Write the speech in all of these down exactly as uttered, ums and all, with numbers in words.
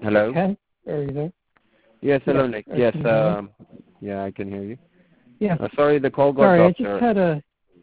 Hello? Ken, are you there? Yes, hello, Yeah. Nick. Or Yes, can you hear me? um, yeah, I can hear you. Yeah. Uh, sorry, the call got Sorry, I dropped. just Sir. had a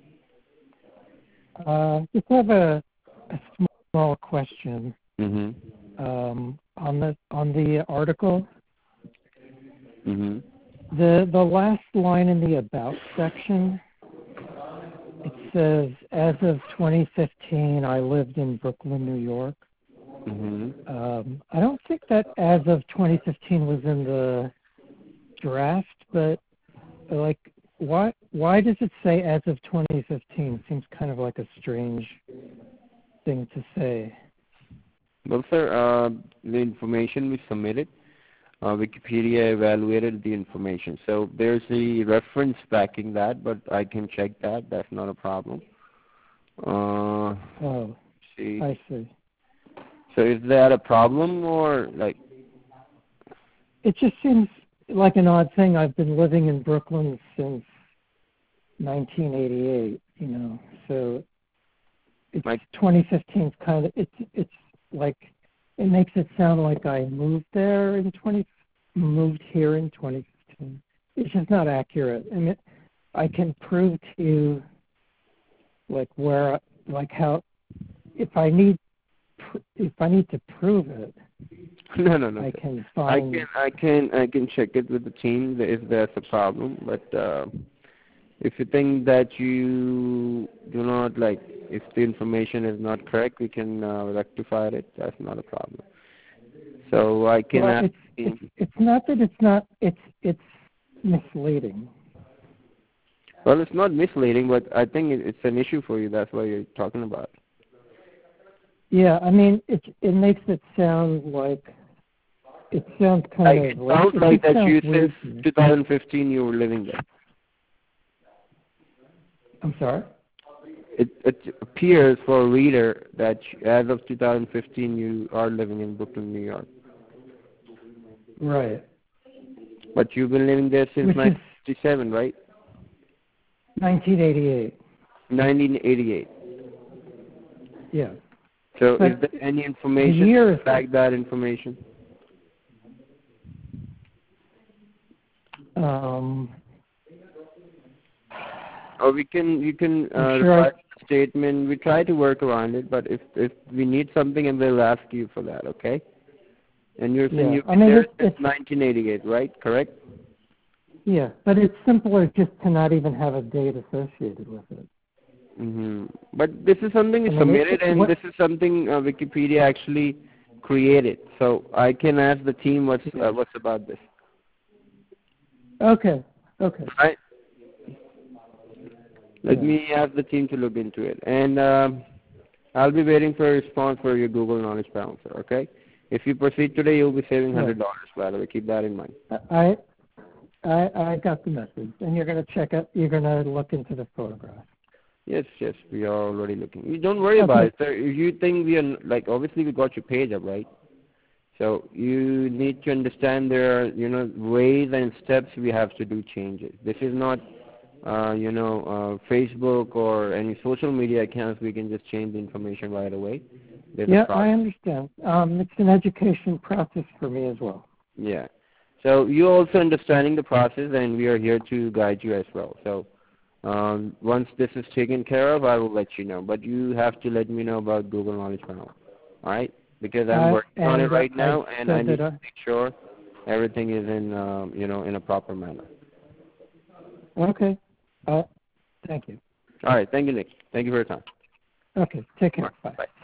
uh, just have a, a small question Mm-hmm. um, on the on the article. Mm-hmm. The the last line in the about section, it says, as of twenty fifteen, I lived in Brooklyn, New York. Mm-hmm. Um, I don't think that as of twenty fifteen was in the draft, but like, why why does it say as of twenty fifteen? Seems kind of like a strange thing to say. Well, sir, uh, the information we submitted, uh, Wikipedia evaluated the information. So there's a reference backing that, but I can check that. That's not a problem. Uh, Oh, see. I see. So is that a problem or like? It just seems like an odd thing. I've been living in Brooklyn since nineteen eighty-eight, you know, so it's Like, twenty fifteen is kind of, it's, it's like, it makes it sound like I moved there in twenty, moved here in twenty fifteen. It's just not accurate. I mean, I can prove to you, like, where, like how, if I need, if I need to prove it, no, no, no. I Sir. can I find. can, I can, I can check it with the team if there's a problem. But uh, if you think that you do not like, if the information is not correct, we can uh, rectify it. That's not a problem. So I can Well, ask it's, the it's team. it's not that it's not, it's it's misleading. Well, it's not misleading, but I think it, it's an issue for you. That's why you're talking about it. Yeah, I mean, it it makes it sound like, it sounds kind Like, of it like, sounds it like just that sounds you weird since to me. two thousand fifteen you were living there. I'm sorry? It, it appears for a reader that as of two thousand fifteen you are living in Brooklyn, New York. Right. But you've been living there since Which is nineteen fifty-seven, right? nineteen eighty-eight. nineteen eighty-eight. Yeah. So But is there any the information year, to back that information? um, Or we can, you can uh, I'm sure reply I, to the statement. We try to work around it, but if if we need something, and we'll ask you for that, okay? And you're saying yeah, you've I been mean, there it, since it's, nineteen eighty-eight, right? Correct? yeah, but it's simpler just to not even have a date associated with it. Mm-hmm. But this is something I we mean, it, submitted, it, and what, this is something uh, Wikipedia actually created. So I can ask the team what's yeah. uh, what's about this. Okay, okay. Right? Let Yeah. me ask the team to look into it, and um, I'll be waiting for a response for your Google Knowledge Panel, sir. Okay? If you proceed today, you'll be saving Yeah. hundred dollars. By the way, keep that in mind. I, I, I got the message, and you're going to check it, you're going to look into the photograph. Yes, yes, we are already looking. You don't worry Okay. about it, sir. If you think we are like, obviously we got your page up, right? So you need to understand there are, you know, ways and steps we have to do changes. This is not, uh, you know, uh, Facebook or any social media accounts we can just change the information right away. There's Yeah, a process. I understand. Um, it's an education process for me as well. Yeah. So you also understanding the process, and we are here to guide you as well. So um, once this is taken care of, I will let you know. But you have to let me know about Google Knowledge Panel. All right? Because I'm Uh, working on it and uh, right I now, and I said need that, to uh, make sure everything is in, um, you know, in a proper manner. okay. Uh, thank you. All right. Thank you, Nick. Thank you for your time. Okay, take All care. right. Bye. Bye.